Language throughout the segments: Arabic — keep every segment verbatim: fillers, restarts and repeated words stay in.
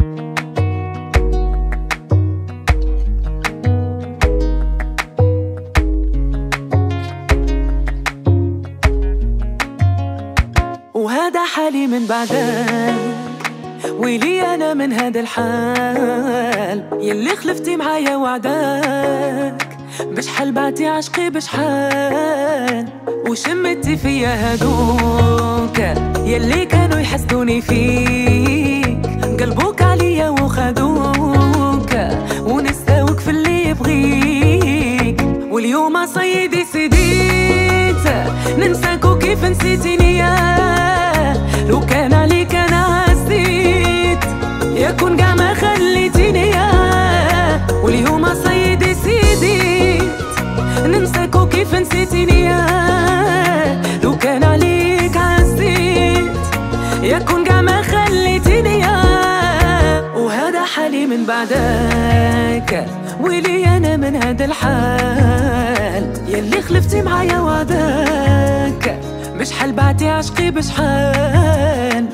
وهذا حالي من بعدك، ويلي أنا من هذا الحال يلي خلفتي معايا وعدك. بشحال بعتي عشقي بشحال، وشمتي فيا هادوك يلي كانوا يحسدوني فيك. قلبوك عليا وخدوك ونساوك في اللي يبغيك. واليوم صيدي سديت ننساك وكيف نسيتيني يا. لو كان عليك انا عزيت يكون قاع ما خليتيني يا. واليوم صيدي سديت ننساك وكيف نسيتيني يا. لو كان عليك عزيت يكون قاع ما خليتيني يا. وهذا حالي من بعدك، ويلي أنا من هذا الحال يلي خلفتي معايا وعدك. بشحال بعتي عشقي بشحال.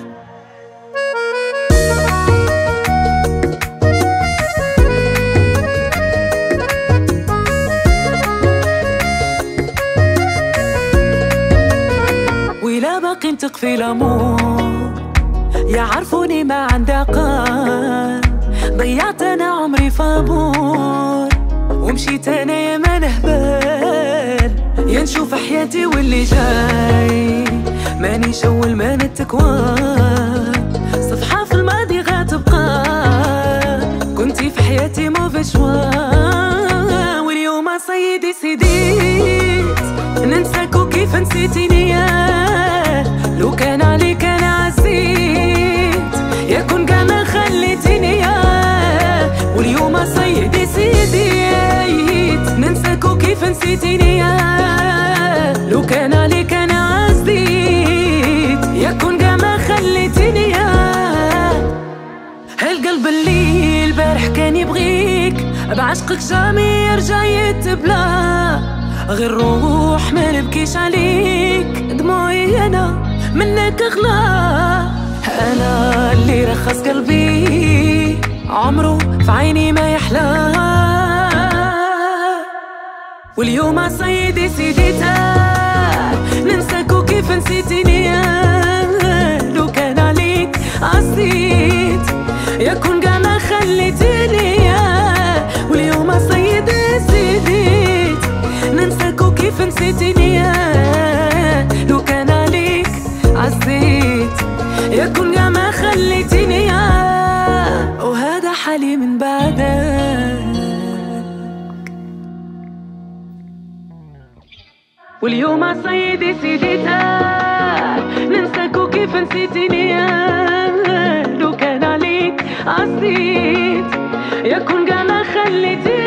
ولا باقي نطق في الامور، يعرفوني ما عندي عقل. ضيعت انا عمري فابور، ومشيت انا يا ما نهبل. يا نشوف حياتي واللي جاي ماني شول ما نتكوى. صفحة في الماضي غتبقى، كنتي في حياتي مو بشوا. واليوم صيدي سديت ننساك وكيف نسيتيني يا. لو كان عليك انا عزيت يكون قاع ما خليتيني يا. واليوم صيدي سديت ننساك وكيف نسيتيني يا. لو كان عليك انا عزيت يكون قاع ما خليتيني يا. هالقلب اللي البارح كان يبغيك بعشقك جامي يرجع يتبلى. غير روح ما نبكيش عليك، دموعي انا منك اغلى. انا اللي رخص قلبي عمره في عيني ما يحلى. واليوم صيدي سديتها ننساك وكيف نسيتيني يا. لو كان عليك عزيت يكون قاع ما خليتيني يا. واليوم صيدي سديت ننساك وكيف نسيتيني يا. لو كان عليك عزيت يكون قاع ما خليتيني يا. وهذا حالي من بعدك، واليوم صيدي سديتها ننساك وكيف نسيتيني يا. لو كان عليك عزيت يكون قاع ما خليتيني